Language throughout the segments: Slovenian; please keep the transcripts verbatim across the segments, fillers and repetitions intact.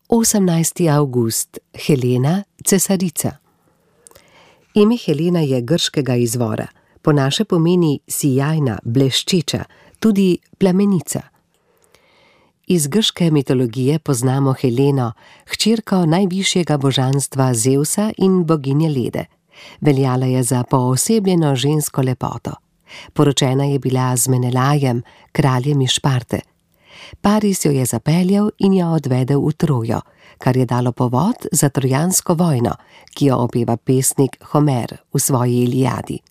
osemnajsti avgust, Helena, cesarica. Ime Helena je grškega izvora, po naše pomeni sijajna, bleščeča, tudi plamenica. Iz grške mitologije poznamo Heleno, hčerko najvišjega božanstva Zevsa in boginje Lede. Veljala je za poosebljeno žensko lepoto. Poročena je bila z Menelajem, kraljem iz Šparte. Paris jo je zapeljal in jo odvedel v Trojo, kar je dalo povod za trojansko vojno, ki jo opeva pesnik Homer v svoji Iliadi.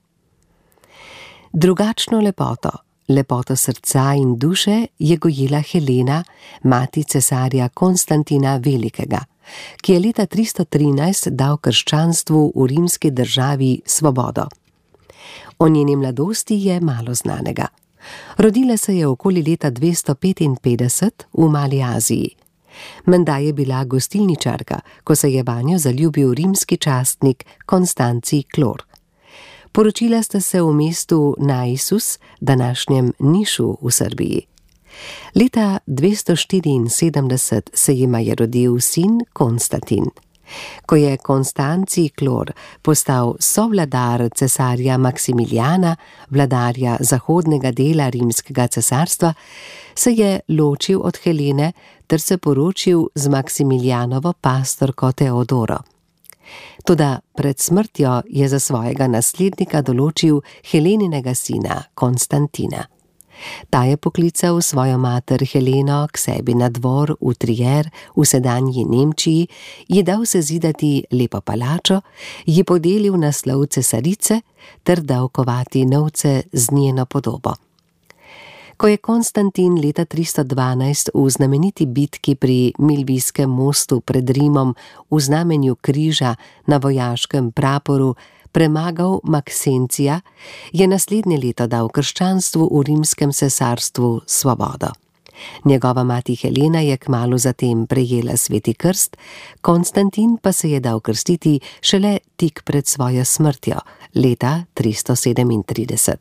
Drugačno lepoto, lepoto srca in duše je gojila Helena, mati cesarja Konstantina Velikega, ki je leta tristo trinajst dal krščanstvu v rimski državi svobodo. O njeni mladosti je malo znanega. Rodila se je okoli leta dvesto petinpetdeset v Mali Aziji. Menda je bila gostilničarka, ko se je vanjo zaljubil rimski častnik Konstancij Klor. Poročila sta se v mestu Naissus, današnjem Nišu v Srbiji. Leta dvesto štiriinsedemdeset se jima je rodil sin Konstantin. Ko je Konstancij Klor postal sovladar cesarja Maksimilijana, vladarja zahodnega dela rimskega cesarstva, se je ločil od Helene ter se poročil z Maksimilijanovo pastorko Teodoro. Toda pred smrtjo je za svojega naslednika določil Heleninega sina Konstantina. Ta je poklical svojo mater Heleno k sebi na dvor v Trier v sedanji Nemčiji, ji dal sezidati lepo palačo, ji podelil naslov cesarice ter dal kovati novce z njeno podobo. Ko je Konstantin leta tristo dvanajst v znameniti bitki pri Milvijskem mostu pred Rimom v znamenju križa na vojaškem praporu premagal Maksencija, je naslednje leto dal krščanstvu v rimskem cesarstvu svobodo. Njegova mati Helena je kmalu zatem prejela sveti krst, Konstantin pa se je dal krstiti šele tik pred svojo smrtjo, leta tristo sedemintrideset.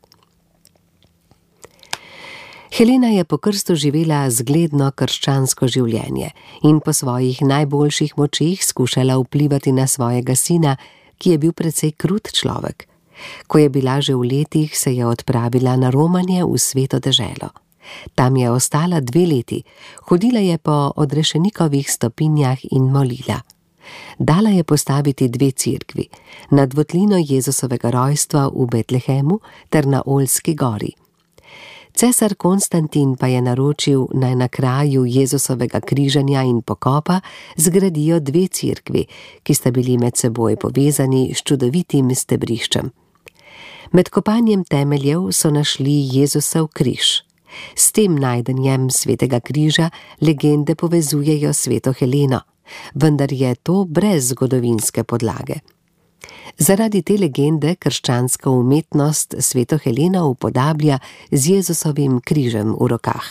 Helena je po krstu živela zgledno krščansko življenje in po svojih najboljših močeh skušala vplivati na svojega sina, ki je bil precej krut človek. Ko je bila že v letih, se je odpravila na romanje v sveto deželo. Tam je ostala dve leti, hodila je po odrešenikovih stopinjah in molila. Dala je postaviti dve cerkvi, na dvotlino Jezusovega rojstva v Betlehemu ter na Oljski gori. Cesar Konstantin pa je naročil, naj na kraju Jezusovega križanja in pokopa zgradijo dve cerkvi, ki sta bili med seboj povezani s čudovitim stebriščem. Med kopanjem temeljev so našli Jezusov križ. S tem najdenjem svetega križa legende povezujejo sveto Heleno, vendar je to brez zgodovinske podlage. Zaradi te legende krščanska umetnost sveto Heleno upodablja z Jezusovim križem v rokah.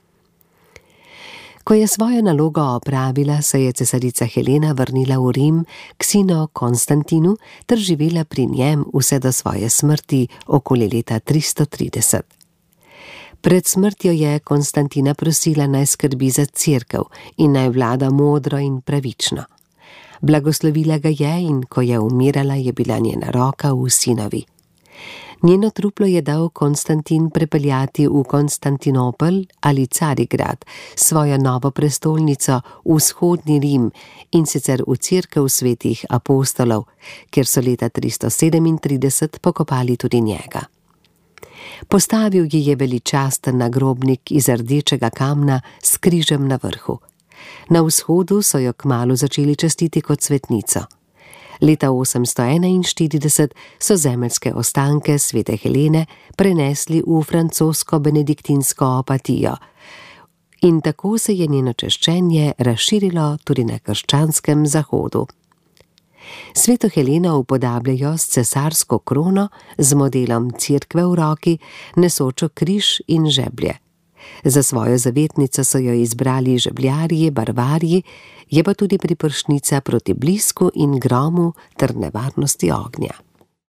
Ko je svojo nalogo opravila, se je cesarica Helena vrnila v Rim k sinu Konstantinu ter živela pri njem vse do svoje smrti okoli leta tristo trideset. Pred smrtjo je Konstantina prosila, naj skrbi za cerkev in naj vlada modro in pravično. Blagoslovila ga je in ko je umirala, je bila njena roka v sinovi. Njeno truplo je dal Konstantin prepeljati v Konstantinopel ali Carigrad, svojo novo prestolnico v vzhodni Rim, in sicer v cerkev svetih apostolov, kjer so leta tristo sedemintrideset pokopali tudi njega. Postavil ji je veličasten nagrobnik iz rdečega kamna s križem na vrhu. Na vzhodu so jo kmalu začeli častiti kot svetnico. Leta osemsto enainštirideset so zemeljske ostanke svete Helene prenesli v francosko-benediktinsko opatijo in tako se je njeno češčenje razširilo tudi na krščanskem zahodu. Sveto Heleno upodabljajo s cesarsko krono, z modelom cerkve v roki, nesočo križ in žeblje. Za svojo zavetnico so jo izbrali žebljarji, barvarji, je pa tudi pripršnica proti blisku in gromu ter nevarnosti ognja.